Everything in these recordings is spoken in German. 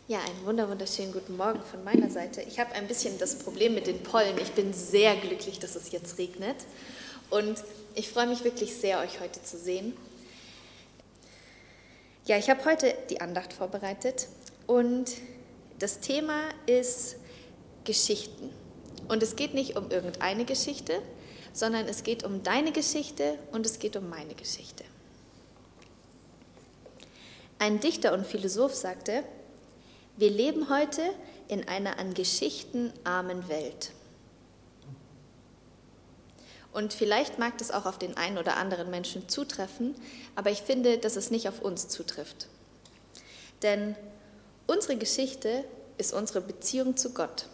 Ja, einen wunderschönen guten Morgen von meiner Seite. Ich habe ein bisschen das Problem mit den Pollen. Ich bin sehr glücklich, dass es jetzt regnet und ich freue mich wirklich sehr, euch heute zu sehen. Ja, ich habe heute die Andacht vorbereitet und das Thema ist Geschichten. Und es geht nicht um irgendeine Geschichte, sondern es geht um deine Geschichte und es geht um meine Geschichte. Ein Dichter und Philosoph sagte: Wir leben heute in einer an Geschichten armen Welt. Und vielleicht mag das auch auf den einen oder anderen Menschen zutreffen, aber ich finde, dass es nicht auf uns zutrifft. Denn unsere Geschichte ist unsere Beziehung zu Gott.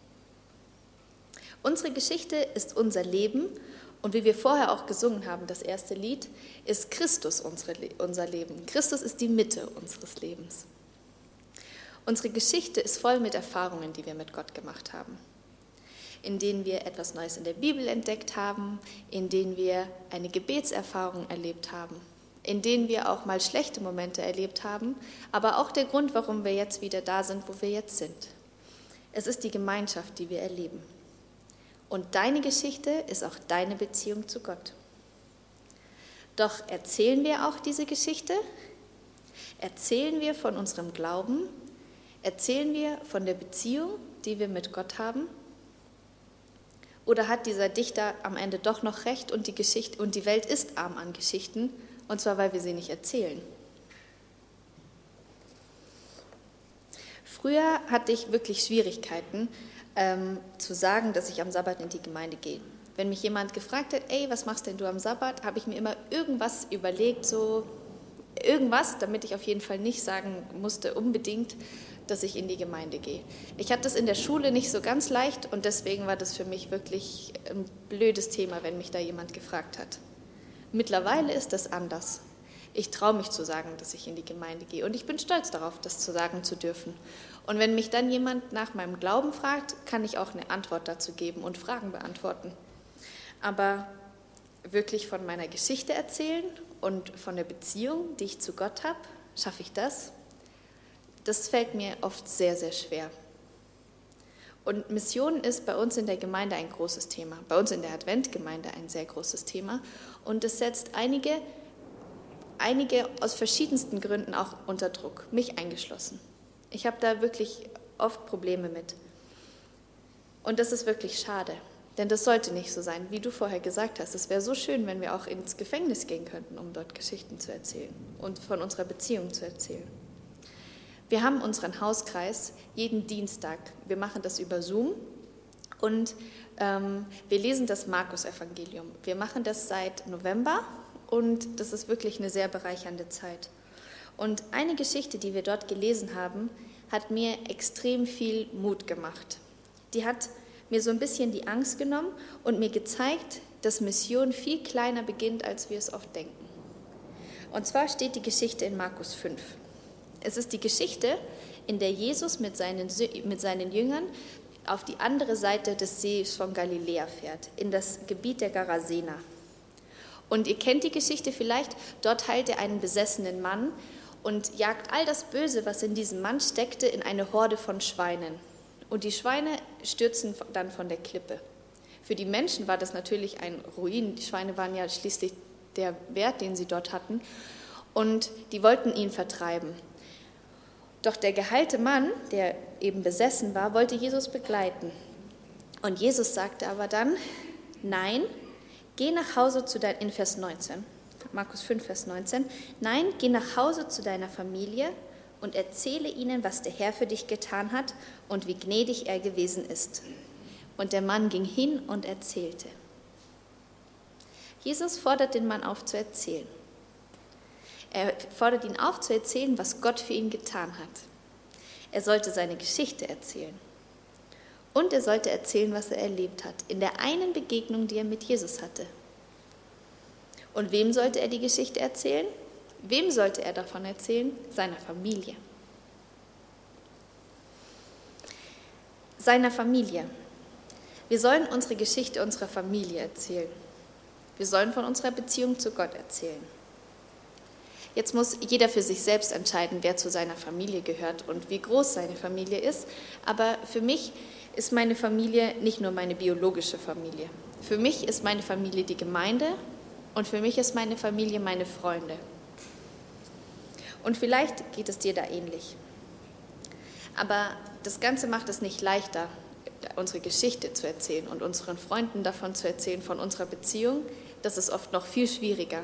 Unsere Geschichte ist unser Leben und wie wir vorher auch gesungen haben, das erste Lied, ist Christus unser Leben. Christus ist die Mitte unseres Lebens. Unsere Geschichte ist voll mit Erfahrungen, die wir mit Gott gemacht haben, in denen wir etwas Neues in der Bibel entdeckt haben, in denen wir eine Gebetserfahrung erlebt haben, in denen wir auch mal schlechte Momente erlebt haben, aber auch der Grund, warum wir jetzt wieder da sind, wo wir jetzt sind. Es ist die Gemeinschaft, die wir erleben. Und deine Geschichte ist auch deine Beziehung zu Gott. Doch erzählen wir auch diese Geschichte? Erzählen wir von unserem Glauben? Erzählen wir von der Beziehung, die wir mit Gott haben? Oder hat dieser Dichter am Ende doch noch recht und die Welt ist arm an Geschichten, und zwar, weil wir sie nicht erzählen? Früher hatte ich wirklich Schwierigkeiten, zu sagen, dass ich am Sabbat in die Gemeinde gehe. Wenn mich jemand gefragt hat, was machst denn du am Sabbat, habe ich mir immer irgendwas überlegt, so irgendwas, damit ich auf jeden Fall nicht sagen musste unbedingt, dass ich in die Gemeinde gehe. Ich hatte das in der Schule nicht so ganz leicht und deswegen war das für mich wirklich ein blödes Thema, wenn mich da jemand gefragt hat. Mittlerweile ist das anders. Ich traue mich zu sagen, dass ich in die Gemeinde gehe und ich bin stolz darauf, das zu sagen zu dürfen. Und wenn mich dann jemand nach meinem Glauben fragt, kann ich auch eine Antwort dazu geben und Fragen beantworten. Aber wirklich von meiner Geschichte erzählen und von der Beziehung, die ich zu Gott habe, schaffe ich das? Das fällt mir oft sehr, sehr schwer. Und Mission ist bei uns in der Gemeinde ein großes Thema, bei uns in der Adventgemeinde ein sehr großes Thema. Und es setzt einige aus verschiedensten Gründen auch unter Druck, mich eingeschlossen. Ich habe da wirklich oft Probleme mit. Und das ist wirklich schade, denn das sollte nicht so sein, wie du vorher gesagt hast. Es wäre so schön, wenn wir auch ins Gefängnis gehen könnten, um dort Geschichten zu erzählen und von unserer Beziehung zu erzählen. Wir haben unseren Hauskreis jeden Dienstag. Wir machen das über Zoom und wir lesen das Markus-Evangelium. Wir machen das seit November und das ist wirklich eine sehr bereichernde Zeit. Und eine Geschichte, die wir dort gelesen haben, hat mir extrem viel Mut gemacht. Die hat mir so ein bisschen die Angst genommen und mir gezeigt, dass Mission viel kleiner beginnt, als wir es oft denken. Und zwar steht die Geschichte in Markus 5. Es ist die Geschichte, in der Jesus mit seinen Jüngern auf die andere Seite des Sees von Galiläa fährt, in das Gebiet der Gerasener. Und ihr kennt die Geschichte vielleicht, dort heilt er einen besessenen Mann und jagt all das Böse, was in diesem Mann steckte, in eine Horde von Schweinen. Und die Schweine stürzen dann von der Klippe. Für die Menschen war das natürlich ein Ruin. Die Schweine waren ja schließlich der Wert, den sie dort hatten. Und die wollten ihn vertreiben. Doch der geheilte Mann, der eben besessen war, wollte Jesus begleiten. Und Jesus sagte aber dann: Nein, geh nach Hause in Vers 19, Markus 5, Vers 19, nein, geh nach Hause zu deiner Familie und erzähle ihnen, was der Herr für dich getan hat und wie gnädig er gewesen ist. Und der Mann ging hin und erzählte. Jesus fordert den Mann auf zu erzählen. Er fordert ihn auf zu erzählen, was Gott für ihn getan hat. Er sollte seine Geschichte erzählen. Und er sollte erzählen, was er erlebt hat, in der einen Begegnung, die er mit Jesus hatte. Und wem sollte er die Geschichte erzählen? Wem sollte er davon erzählen? Seiner Familie. Seiner Familie. Wir sollen unsere Geschichte unserer Familie erzählen. Wir sollen von unserer Beziehung zu Gott erzählen. jetzt muss jeder für sich selbst entscheiden, wer zu seiner Familie gehört und wie groß seine Familie ist. Aber für mich ist meine Familie nicht nur meine biologische Familie. Für mich ist meine Familie die Gemeinde und für mich ist meine Familie meine Freunde. Und vielleicht geht es dir da ähnlich. Aber das Ganze macht es nicht leichter, unsere Geschichte zu erzählen und unseren Freunden davon zu erzählen, von unserer Beziehung. Das ist oft noch viel schwieriger.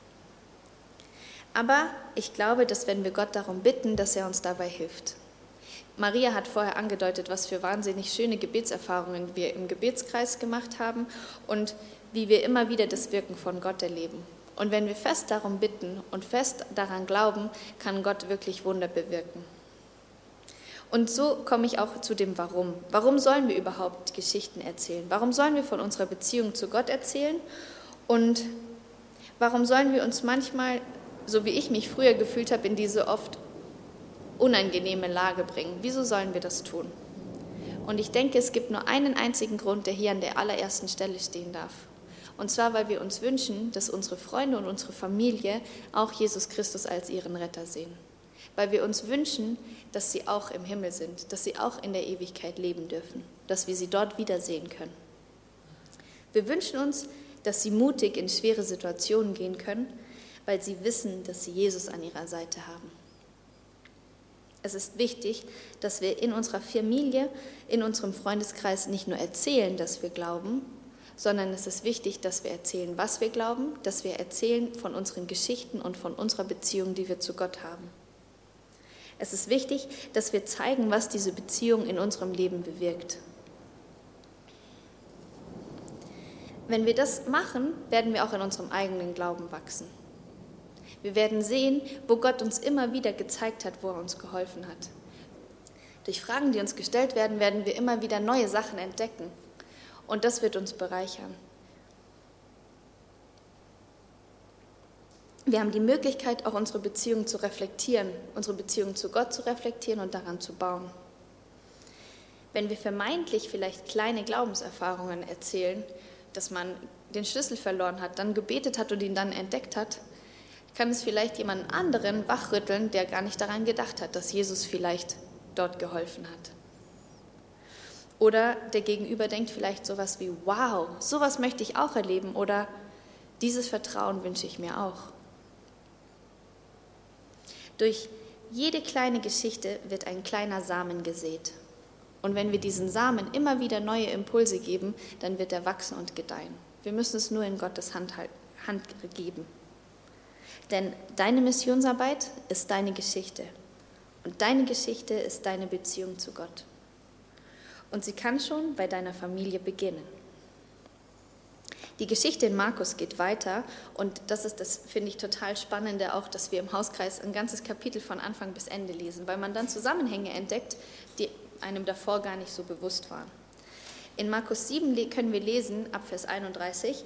Aber ich glaube, dass wenn wir Gott darum bitten, dass er uns dabei hilft. Maria hat vorher angedeutet, was für wahnsinnig schöne Gebetserfahrungen wir im Gebetskreis gemacht haben und wie wir immer wieder das Wirken von Gott erleben. Und wenn wir fest darum bitten und fest daran glauben, kann Gott wirklich Wunder bewirken. Und so komme ich auch zu dem Warum. Warum sollen wir überhaupt Geschichten erzählen? Warum sollen wir von unserer Beziehung zu Gott erzählen? Und warum sollen wir uns manchmal, so wie ich mich früher gefühlt habe, in diese oft unangenehme Lage bringen? Wieso sollen wir das tun? Und ich denke, es gibt nur einen einzigen Grund, der hier an der allerersten Stelle stehen darf. Und zwar, weil wir uns wünschen, dass unsere Freunde und unsere Familie auch Jesus Christus als ihren Retter sehen. Weil wir uns wünschen, dass sie auch im Himmel sind, dass sie auch in der Ewigkeit leben dürfen, dass wir sie dort wiedersehen können. Wir wünschen uns, dass sie mutig in schwere Situationen gehen können, weil sie wissen, dass sie Jesus an ihrer Seite haben. Es ist wichtig, dass wir in unserer Familie, in unserem Freundeskreis nicht nur erzählen, dass wir glauben, sondern es ist wichtig, dass wir erzählen, was wir glauben, dass wir erzählen von unseren Geschichten und von unserer Beziehung, die wir zu Gott haben. Es ist wichtig, dass wir zeigen, was diese Beziehung in unserem Leben bewirkt. Wenn wir das machen, werden wir auch in unserem eigenen Glauben wachsen. Wir werden sehen, wo Gott uns immer wieder gezeigt hat, wo er uns geholfen hat. Durch Fragen, die uns gestellt werden, werden wir immer wieder neue Sachen entdecken. Und das wird uns bereichern. Wir haben die Möglichkeit, auch unsere Beziehung zu reflektieren, unsere Beziehung zu Gott zu reflektieren und daran zu bauen. Wenn wir vermeintlich vielleicht kleine Glaubenserfahrungen erzählen, dass man den Schlüssel verloren hat, dann gebetet hat und ihn dann entdeckt hat, kann es vielleicht jemanden anderen wachrütteln, der gar nicht daran gedacht hat, dass Jesus vielleicht dort geholfen hat. Oder der Gegenüber denkt vielleicht sowas wie, wow, sowas möchte ich auch erleben oder dieses Vertrauen wünsche ich mir auch. Durch jede kleine Geschichte wird ein kleiner Samen gesät. Und wenn wir diesen Samen immer wieder neue Impulse geben, dann wird er wachsen und gedeihen. Wir müssen es nur in Gottes Hand geben. Denn deine Missionsarbeit ist deine Geschichte. Und deine Geschichte ist deine Beziehung zu Gott. Und sie kann schon bei deiner Familie beginnen. Die Geschichte in Markus geht weiter und das ist das, finde ich, total Spannende auch, dass wir im Hauskreis ein ganzes Kapitel von Anfang bis Ende lesen, weil man dann Zusammenhänge entdeckt, die einem davor gar nicht so bewusst waren. In Markus 7 können wir lesen, ab Vers 31,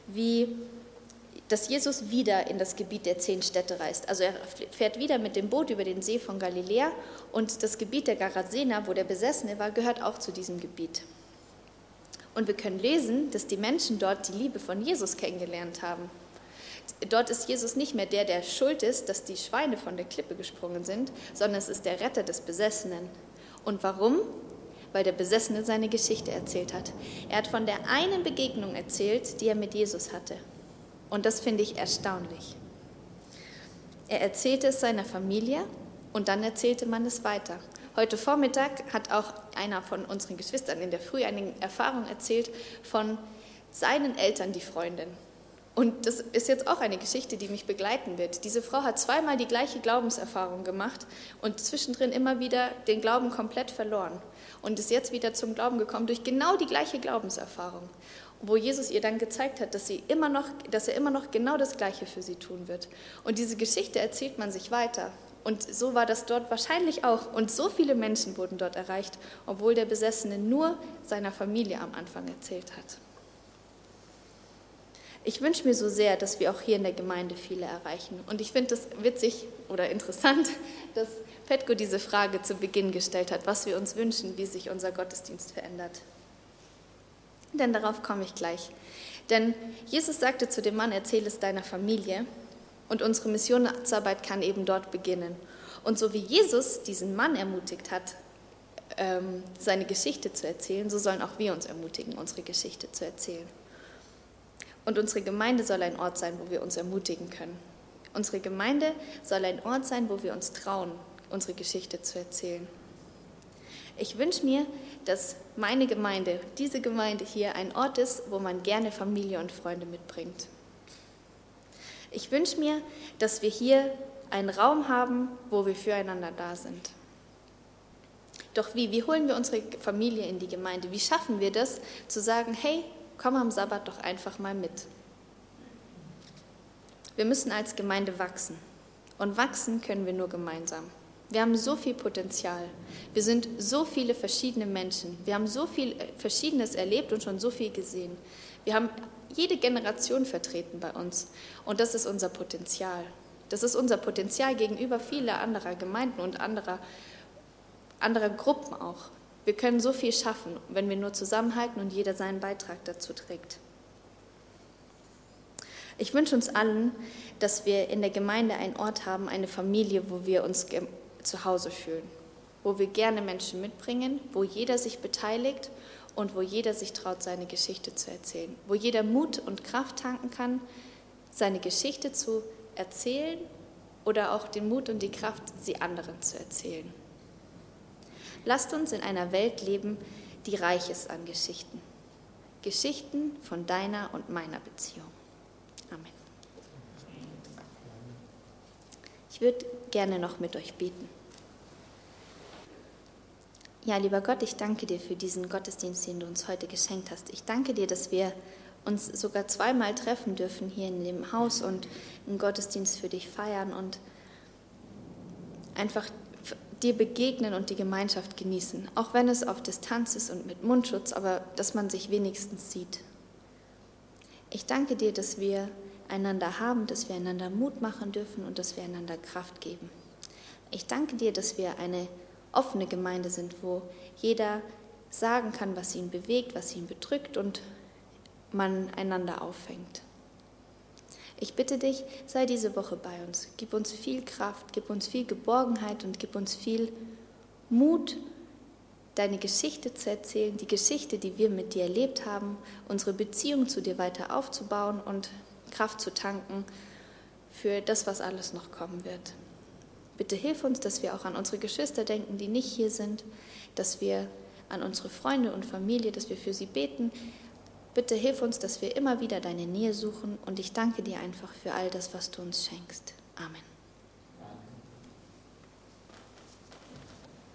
dass Jesus wieder in das Gebiet der 10 Städte reist. Also er fährt wieder mit dem Boot über den See von Galiläa und das Gebiet der Gerasener, wo der Besessene war, gehört auch zu diesem Gebiet. Und wir können lesen, dass die Menschen dort die Liebe von Jesus kennengelernt haben. Dort ist Jesus nicht mehr der schuld ist, dass die Schweine von der Klippe gesprungen sind, sondern es ist der Retter des Besessenen. Und warum? Weil der Besessene seine Geschichte erzählt hat. Er hat von der einen Begegnung erzählt, die er mit Jesus hatte. Und das finde ich erstaunlich. Er erzählte es seiner Familie und dann erzählte man es weiter. Heute Vormittag hat auch einer von unseren Geschwistern in der Früh eine Erfahrung erzählt von seinen Eltern, die Freundin. Und das ist jetzt auch eine Geschichte, die mich begleiten wird. Diese Frau hat zweimal die gleiche Glaubenserfahrung gemacht und zwischendrin immer wieder den Glauben komplett verloren und ist jetzt wieder zum Glauben gekommen durch genau die gleiche Glaubenserfahrung, wo Jesus ihr dann gezeigt hat, dass er immer noch genau das Gleiche für sie tun wird. Und diese Geschichte erzählt man sich weiter. Und so war das dort wahrscheinlich auch. Und so viele Menschen wurden dort erreicht, obwohl der Besessene nur seiner Familie am Anfang erzählt hat. Ich wünsche mir so sehr, dass wir auch hier in der Gemeinde viele erreichen. Und ich finde es witzig oder interessant, dass Petko diese Frage zu Beginn gestellt hat, was wir uns wünschen, wie sich unser Gottesdienst verändert. Denn darauf komme ich gleich. Denn Jesus sagte zu dem Mann, erzähl es deiner Familie. Und unsere Missionsarbeit kann eben dort beginnen. Und so wie Jesus diesen Mann ermutigt hat, seine Geschichte zu erzählen, so sollen auch wir uns ermutigen, unsere Geschichte zu erzählen. Und unsere Gemeinde soll ein Ort sein, wo wir uns ermutigen können. Unsere Gemeinde soll ein Ort sein, wo wir uns trauen, unsere Geschichte zu erzählen. Ich wünsche mir, dass meine Gemeinde, diese Gemeinde hier, ein Ort ist, wo man gerne Familie und Freunde mitbringt. Ich wünsche mir, dass wir hier einen Raum haben, wo wir füreinander da sind. Doch wie holen wir unsere Familie in die Gemeinde? Wie schaffen wir das, zu sagen, hey, komm am Sabbat doch einfach mal mit. Wir müssen als Gemeinde wachsen. Und wachsen können wir nur gemeinsam. Wir haben so viel Potenzial. Wir sind so viele verschiedene Menschen. Wir haben so viel Verschiedenes erlebt und schon so viel gesehen. Wir haben jede Generation vertreten bei uns. Und das ist unser Potenzial. Das ist unser Potenzial gegenüber vieler anderer Gemeinden und anderer Gruppen auch. Wir können so viel schaffen, wenn wir nur zusammenhalten und jeder seinen Beitrag dazu trägt. Ich wünsche uns allen, dass wir in der Gemeinde einen Ort haben, eine Familie, wo wir uns zu Hause fühlen, wo wir gerne Menschen mitbringen, wo jeder sich beteiligt und wo jeder sich traut, seine Geschichte zu erzählen, wo jeder Mut und Kraft tanken kann, seine Geschichte zu erzählen oder auch den Mut und die Kraft, sie anderen zu erzählen. Lasst uns in einer Welt leben, die reich ist an Geschichten. Geschichten von deiner und meiner Beziehung. Amen. Ich würde gerne noch mit euch beten. Ja, lieber Gott, ich danke dir für diesen Gottesdienst, den du uns heute geschenkt hast. Ich danke dir, dass wir uns sogar zweimal treffen dürfen hier in dem Haus und einen Gottesdienst für dich feiern und einfach dir begegnen und die Gemeinschaft genießen, auch wenn es auf Distanz ist und mit Mundschutz, aber dass man sich wenigstens sieht. Ich danke dir, dass wir einander haben, dass wir einander Mut machen dürfen und dass wir einander Kraft geben. Ich danke dir, dass wir eine offene Gemeinde sind, wo jeder sagen kann, was ihn bewegt, was ihn bedrückt und man einander auffängt. Ich bitte dich, sei diese Woche bei uns. Gib uns viel Kraft, gib uns viel Geborgenheit und gib uns viel Mut, deine Geschichte zu erzählen, die Geschichte, die wir mit dir erlebt haben, unsere Beziehung zu dir weiter aufzubauen und Kraft zu tanken für das, was alles noch kommen wird. Bitte hilf uns, dass wir auch an unsere Geschwister denken, die nicht hier sind, dass wir an unsere Freunde und Familie, dass wir für sie beten. Bitte hilf uns, dass wir immer wieder deine Nähe suchen und ich danke dir einfach für all das, was du uns schenkst. Amen.